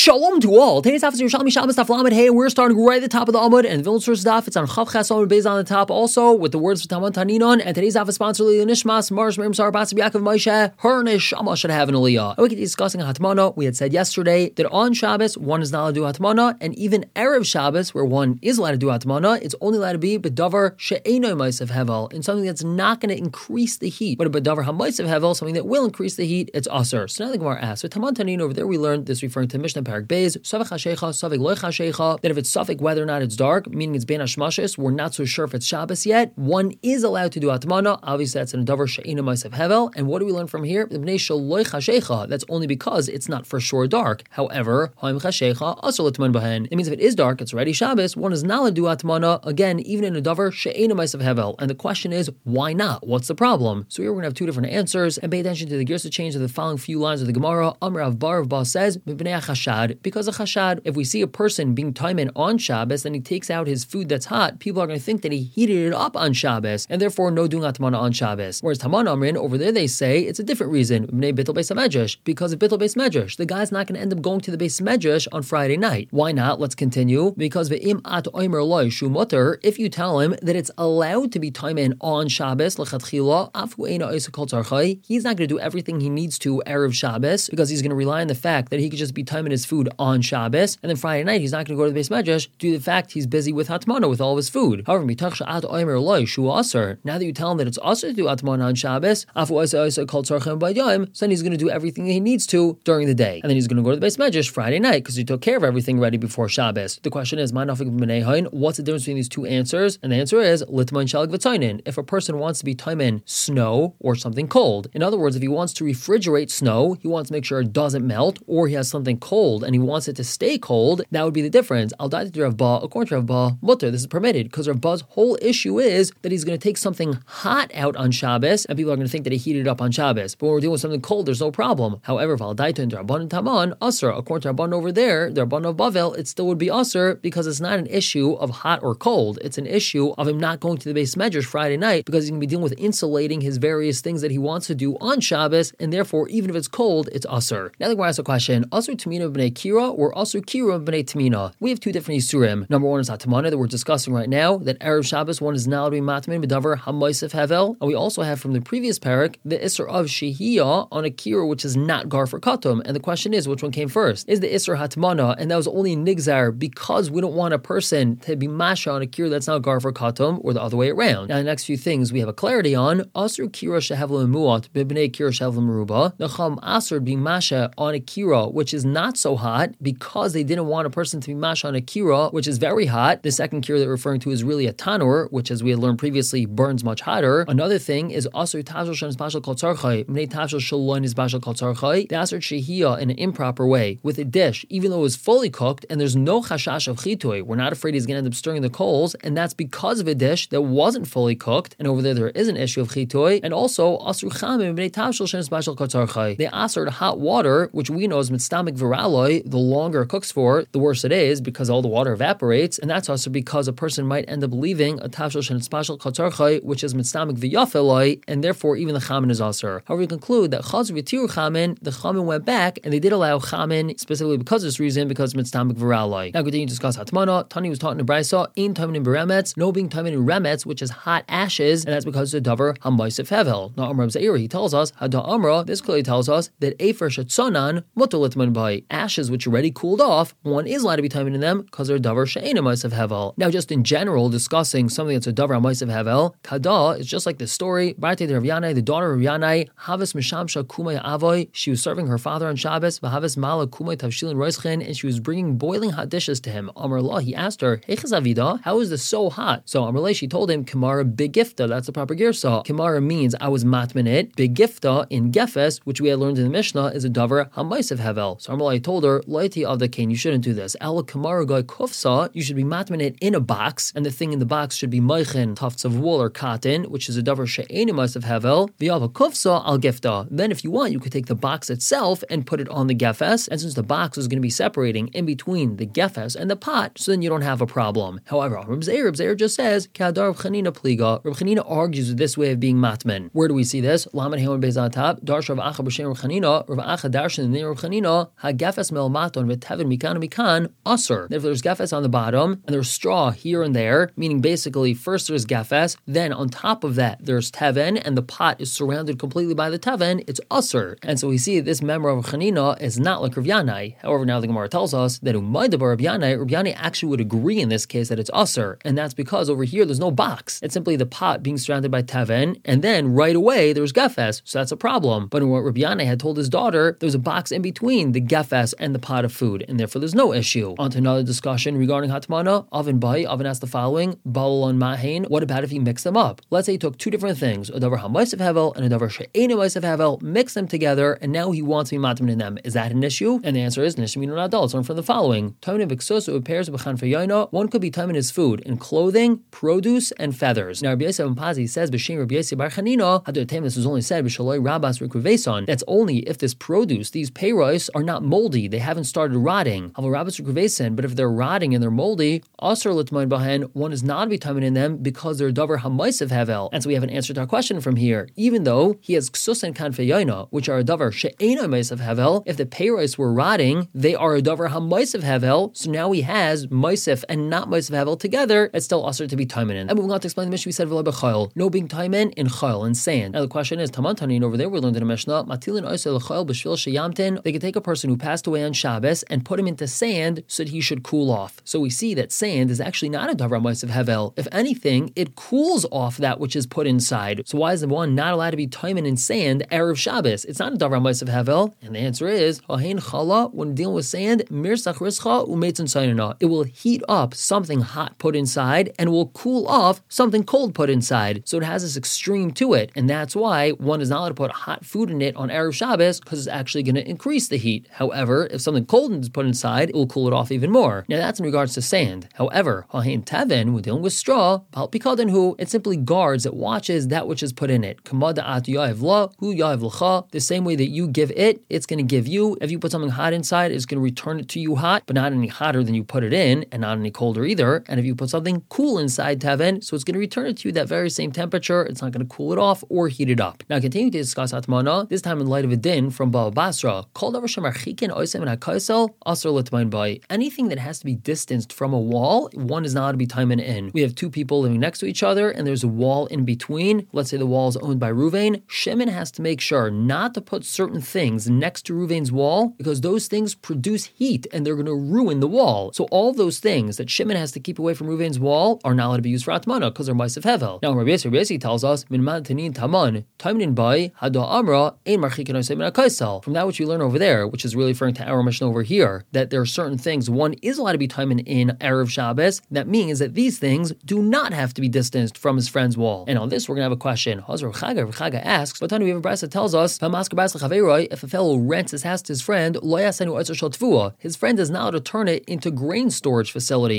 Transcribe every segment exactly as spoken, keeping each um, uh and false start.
Shalom to all. Today's daf is Yerushalmi Shabbos Daf Lamed Hey. We're starting right at the top of the Amud, and the Vilna Source daf, it's on Chav Ches Amud Beis on the top, also with the words of Taman Taninon. And today's daf is sponsored by Nishmas Mars Miriam Sar Batz Yaakov Moshe. Her neshama should have an aliyah. And we could be discussing Hatmana. We had said yesterday that on Shabbos one is not allowed to do Hatmana, and even Erev Shabbos, where one is allowed to do Hatmana, it's only allowed to be B'davar she'eino ma'asav hevel, in something that's not going to increase the heat. But a B'davar ha'ma'asav hevel, something that will increase the heat, it's aser. So now the Gemara asks, so Taman Taninon over there we learned this referring to Mishnah Parak Beis, Savik Hashecha, Savik Loich Hashecha, that if it's Savik whether or not it's dark, meaning it's Ben Hashmashis, we're not so sure if it's Shabbos yet, one is allowed to do Atmana. Obviously that's an Davar She'ina Ma'asav Hevel. And what do we learn from here? That's only because it's not for sure dark. However, it means if it is dark, it's already Shabbos, one is not allowed to do Atmana, again, even in a Davar She'ina Ma'asav Hevel. And the question is, why not? What's the problem? So here we're going to have two different answers, and pay attention to the Girsa change of the following few lines of the Gemara. Amr Av Bar of Ba says, because of chashad, if we see a person being taimen on Shabbos, then he takes out his food that's hot, people are going to think that he heated it up on Shabbos, and therefore no doing atmana on Shabbos. Whereas Taman Amrin, over there they say it's a different reason, because of bittul beis medrash. The guy's not going to end up going to the beis medrash on Friday night. Why not? Let's continue. Because ve'im at oimer loy shu mutter, if you tell him that it's allowed to be taimen on Shabbos, lechatchila afu eina oisa kol tzarchai, he's not going to do everything he needs to erev Shabbos, because he's going to rely on the fact that he could just be taimen his food on Shabbos, and then Friday night he's not going to go to the beis medrash due to the fact he's busy with hatmana, with all of his food. However, now that you tell him that it's also to do hatmana on Shabbos, so then he's going to do everything that he needs to during the day, and then he's going to go to the beis medrash Friday night because he took care of everything ready before Shabbos. The question is, what's the difference between these two answers? And the answer is if a person wants to be taimen snow or something cold. In other words, if he wants to refrigerate snow, he wants to make sure it doesn't melt, or he has something cold and he wants it to stay cold, that would be the difference. Al da'at Rav Ba, according to Rav Ba, mutter, this is permitted, because Rav Ba's whole issue is that he's going to take something hot out on Shabbos, and people are going to think that he heated it up on Shabbos. But when we're dealing with something cold, there's no problem. However, if Al da'at and Rabban and Taman, Asr, according to Rabban over there, the Rabban of Bavel, it still would be Asr, because it's not an issue of hot or cold. It's an issue of him not going to the beis medrash Friday night, because he's going to be dealing with insulating his various things that he wants to do on Shabbos, and therefore, even if it's cold, it's Asr. Now, we're ask a question: Asr Tamina b'nei Kira or Asr Kira b'nei Tamina? We have two different Yisurim. Number one is Hatamana that we're discussing right now, that Erev Shabbos one is now to be Matmin b'davar ha'ma'asav hevel. And we also have from the previous parak the Isser of Shehiyah on a Kira which is not Gar for Katum. And the question is, which one came first? Is the Isser Hatmana, and that was only Nigzar because we don't want a person to be Masha on a Kira that's not Gar for Katum, or the other way around. Now, the next few things we have a clarity on. Asr Kira Shehevla Muat b'bnei Kira Shehevla Meruba. Nacham Asr being Masha on a Kira which is not so hot because they didn't want a person to be Masha on a Kira which is very hot. The second Kira that we're referring to is really a Tanur, which, as we had learned previously, burns much hotter. Another thing is Asr Tavshel Shem Spashal Kol Tzarchai Mnei Tavshel Shalon is Bashal Kol Tzarchai. The Asr Shehiyah in an improper way with a dish, even though it was fully cooked and there's no chashash of chitui, we're not afraid he's going to end up stirring the coals, and that's because of a dish that wasn't fully cooked, and over there there is an issue of chitui. And also Asr Chamim Mnei Tavshel Shem Spashal Kol Tzarchai, they Asr hot water, which we know is mitztamik viraloi. The longer it cooks for, the worse it is, because all the water evaporates, and that's also because a person might end up leaving a tavshel shen spashal katzarchai, which is mitztamik v'yafeloi, and therefore even the chamin is aser. However, we conclude that chaz v'tiru chamin, the chamin went back, and they did allow chamin specifically because of this reason, because mitztamik viraloi. Now, continue to discuss hatmana. Tani was taught in the brayso in taimin in beremetz, no being taimin in remetz, which is hot ashes, and that's because of the davar ha'ma'asav hevel. Now, Amr Zairi, he tells us hada amra. This clearly tells us that efer shetzonan mutal litman by ashes which already cooled off, one is allowed to be taimin in them because they're davar she'ena ma'asav hevel. Now, just in general, discussing something that's a davar ma'asav hevel, kada is just like the story. Barte de Rav Yanai, the daughter of Yanai, Havas mishamsha kumay avoy. She was serving her father on Shabbos. V'havas mala kumay tavshilin roischen, and she was bringing boiling hot dishes to him. Amar Allah, he asked her, Hey chazavida, how is this so hot? So Amar Allah, she told him, Kamara begifta. That's the proper girsa. Kamara means I was matmin it. Begifta in gefes, which we had learned in the Mishnah, is a davar ha'ma'asav hevel. So Amar Allah told her, Laiti of the cane, you shouldn't do this. El kamara goy kufsa, you should be matmin it in a box, and the thing in the box should be meichin, tufts of wool or cotton, which is a davar she'enim ma'asav hevel. V'yava kufsa al gifta. Then, if you want, you could take the box itself and put it on the gefes, and since the box is going to be separating in between the gefes and the pot, so then you don't have a problem. However, Reb Zeir, Reb Zeir just says, K'adar Reb Chanina pliga. Reb Chanina argues with this way of being matmin. Where do we see this? Lamed Heon Beis on top. Darsh Rav Acha b'shem Reb Chanina. Rav Acha darshan in the name of Reb Chanina. Ha gefes mel maton v'teven mikan mikan aser. If there's gefes on the bottom and there's straw here and there, meaning basically first there's gefes, then on top of that there's teven, and the pot is surrounded completely by the teven, it's aser. And so we see this member of Chanina is not like Rav Yanai. However, now the Gemara tells us that Umaydabar Rav Yanai, Rav Yanai actually would agree in this case that it's aser, and that's because over here there's no box. It's simply the pot being surrounded by teven, and then right away there's gefes, so that's a problem. But in what Rav Yanai had told his daughter, there was a box in between the gefes and the pot of food, and therefore there's no issue. On to another discussion regarding Hatmana. Oven Bai, Oven asked the following: Balon Mahain, what about if he mixed them up? Let's say he took two different things, a davar ha'maisav hevel and a davar she'ein maisav hevel, mixed them together, and now he wants to be matam in them. Is that an issue? And the answer is Nishmin and adults. Learn from the following: Taimin b'ksus pairs b'chan feyayna. One could be taimin his food in clothing, produce, and feathers. Now Rabbi Yosef ben Pazi says b'shem Rabbi Yosef bar Chanina, Hadur this was only said b'shaloi rabas rikuveson. That's only if this produce, these peiros, are not moldy, they haven't started rotting. Havel rabas rikuveson, but if they're rotting and they're moldy, asur l'tmain bahen, one is not to be taimin in them because they're davar hamaisav hevel. And so we have an answer to our question from here. Even though he has ksus and kanfeyayna, which are a davar she'ena maisav hevel, if the peiros were rotting, they are a davar hamaisav hevel. So now he has maisif and not maisav hevel together. It's still asur to be taimin in. And moving on to explain the Mishnah, we said v'lo b'chayil, no being taimin in chayil, in sand. Now the question is, Taman Tanin over there, we learned in the Mishnah, matilin oisel l'chayil b'shvil sheyamtin. They could take a person who passed away on Shabbos and put him into sand so that he should cool off. So we see that sand is actually not a davar maisav hevel. If anything, it cools off that which is put inside. So why is the one not allowed to be taimin in sand erev Shabbos? It's not a davar maisav hevel. And the answer is, hahin chala, when dealing with sand, mirsach rischa umetzin saynana. It will heat up something hot put inside and will cool off something cold put inside. So it has this extreme to it, and that's why one is not allowed to put hot food in it on erev Shabbos, because it's actually going to increase the heat. However, if something cold is put inside, it will cool it off even more. Now that's in regards to sand. However, hahin teven, when dealing with straw, who it simply guards, it watches that which is put in it. The same way that you give it, it's going to give you. If you put something hot inside, it's going to return it to you hot, but not any hotter than you put it in, and not any colder either. And if you put something cool inside teven, so it's going to return it to you that very same temperature. It's not going to cool it off or heat it up. Now continuing to discuss Atmana, this time in light of a din from Baal Basra. Anything that has to be distanced from a wall, one is not allowed to be taimin in. We have two people living next to each other, and there's a wall in between. Let's say the wall is owned by Ruvain. Shimon has to make sure not to put certain things next to Ruvain's wall, because those things produce heat and they're going to ruin the wall. So all of those things that Shimon has to keep away from Ruvain's wall are not allowed to be used for Atmana because they're ma'aseh hevel. Now Rabbi Yossi, Rabbi Yossi tells us, Min man tanin taman, taimin by hada amra ein marchikin osei min hakaisel. From that which you learn over there, which is really referring to our Mishnah over here, that there are certain things one is allowed to be taimin in erev Shabbos. That means that these things do not have to be distanced from his friend's wall. And on this, we're going to have a question. Hazar Chaga, Chaga asks, but we have a brayso that tells us, if a fellow rents his house to his friend, his friend is not allowed to turn it into grain storage facility.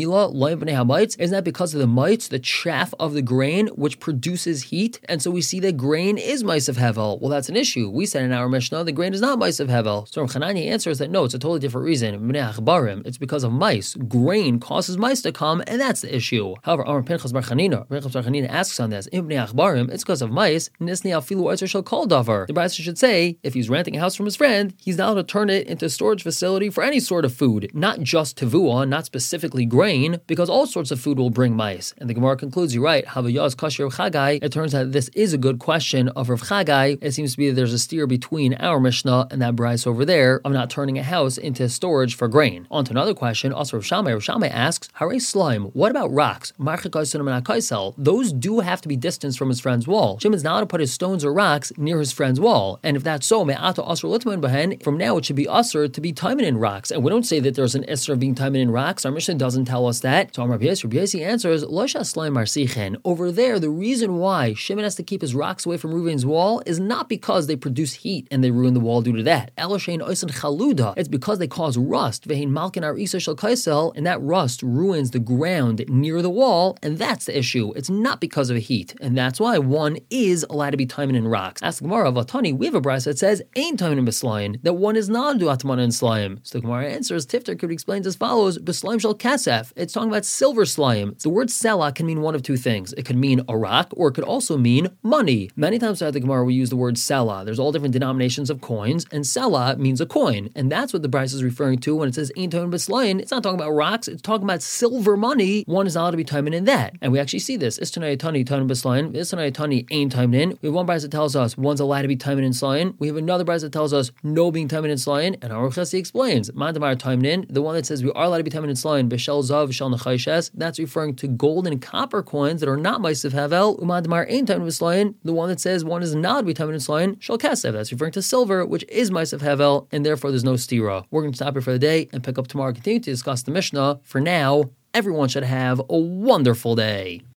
Isn't that because of the mites, the chaff of the grain, which produces heat? And so we see that grain is maisav hevel. Well, that's an issue. We said in our Mishnah, the grain is not maisav hevel. So Chananya answers that no, it's a totally different reason. It's because of mice. Grain causes mice to come, and that's the issue. However, Amar Pinchas bar Chanina, Pinchas bar Chanina asks on this, it's because of mice, nisni afilu oitzer shel kol davar. The brayso should say, if he's renting a house from his friend, he's not allowed to turn it into a storage facility for any sort of food, not just tevuah, not specifically grain, because all sorts of food will bring mice. And the Gemara concludes, you're right, Havayaz Kasher Rav Chagai. It turns out this is a good question of Rav Chagai. It seems to be that there's a steer between our Mishnah and that brayso over there of not turning a house into storage for grain. On to another question, also Rav Shammai. Rav Shammai asks, Hare slime, what about rocks? Those do have to be distanced from his friend's wall. Shimon's not allowed to put his stones or rocks near his friend's wall. And if that's so, from now it should be usher to be taimin in rocks. And we don't say that there's an isser of being taimin in rocks. Our Mishnah doesn't tell us that. So Rabbi Yossi, Rabbi Yossi answers, over there, the reason why Shimon has to keep his rocks away from Reuven's wall is not because they produce heat and they ruin the wall due to that. It's because they cause rust. And that rust ruins the ground near the wall, and that's the issue. It's not because of heat. And that's why one is allowed to be taimin in rocks. Ask the Gemara, Vatani, we have a brayso that says, ain't taimin in beslaim, that one is not to do atmana in slime. So the Gemara answers, Tifter could explain as follows, beslaim shel kasef. It's talking about silver slime. The word sela can mean one of two things. It could mean a rock, or it could also mean money. Many times throughout the Gemara we use the word sela. There's all different denominations of coins, and sela means a coin. Slain. And that's what the Bryce is referring to when it says Ein Taimin B'Slain. It's not talking about rocks, it's talking about silver money. One is not allowed to be Taimin in that. And we actually see this. Istanay Tani Taimin B'Slain, Istanay Tani Ein Taimin in. We have one Bryce that tells us one's allowed to be Taimin in Slain. We have another Bryce that tells us no being Taimin in Slain. And Aruch Chassi explains, Mandamar Taimin in, the one that says we are allowed to be Taimin in Slain, B'Shel Zav, B'Shel Nechayshes, that's referring to gold and copper coins that are not Ma'asav Havel. Umandamar Ein Taimin B'Slain, the one that says one is not to be Taimin in Slain, Shel Kesev, that's referring to silver, which is Ma'asav Havel, and therefore there's no stira. We're going to stop here for the day and pick up tomorrow and continue to discuss the Mishnah. For now, everyone should have a wonderful day.